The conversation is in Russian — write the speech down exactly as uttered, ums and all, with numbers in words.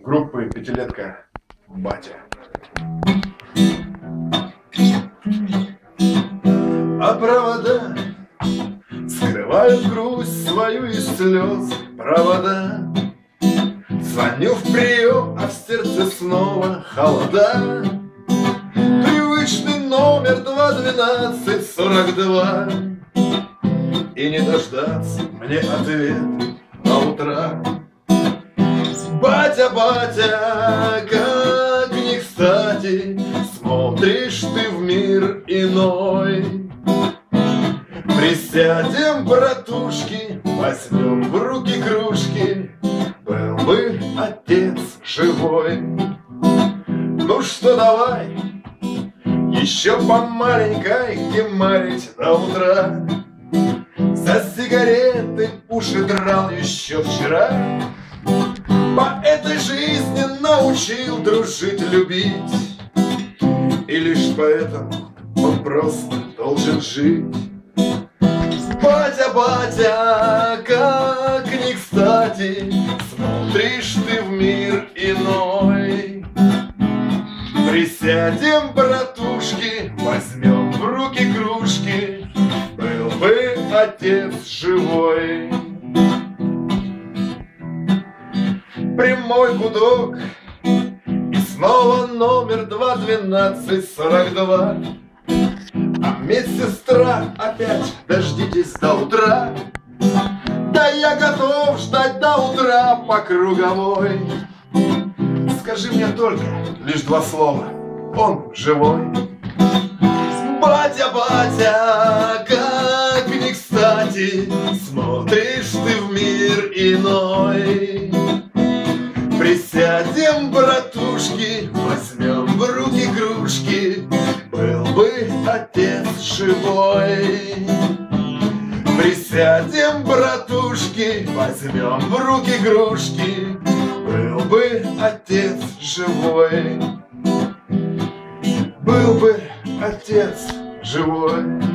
группы «Пятилетка» «Батя». А провода скрывают грусть свою из слез. Провода. Звоню в прием, а в сердце снова холода. Привычный номер два двенадцать сорок два. И не дождаться мне ответ на утра. Батя, батя, как не кстати смотришь ты в мир иной. Присядем, братушки, возьмем в руки кружки. Был бы отец живой. Ну что, давай еще по маленькой гемарить до утра. За сигареты уши драл еще вчера. По этой жизни научил дружить, любить. И лишь поэтому он просто должен жить. Батя, батя, как не кстати смотришь ты в мир иной. Присядем, братушки, возьмем в руки кружки. Был бы отец живой. Прямой гудок, и снова номер два двенадцать сорок два. А медсестра опять: дождитесь до утра. Да я готов ждать до утра по круговой. Скажи мне только лишь два слова: он живой. Батя, батя, как не кстати смотришь ты в мир иной. Присядем, братушки, возьмем в руки кружки. Был бы отец живой. Присядем, братушки, возьмем в руки кружки. Был бы отец живой. Был бы отец живой.